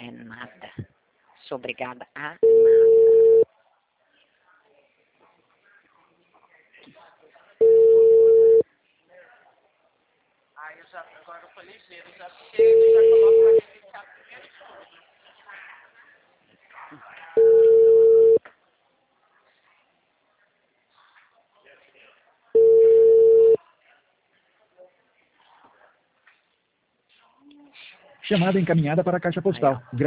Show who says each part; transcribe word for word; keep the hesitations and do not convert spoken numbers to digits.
Speaker 1: É nada. Sou obrigada a nada.
Speaker 2: Aí eu já, agora eu tô ligeiro, já chego, já coloco pra reiniciar primeiro de tudo.
Speaker 3: Chamada encaminhada para a caixa postal.
Speaker 1: Aí, ó.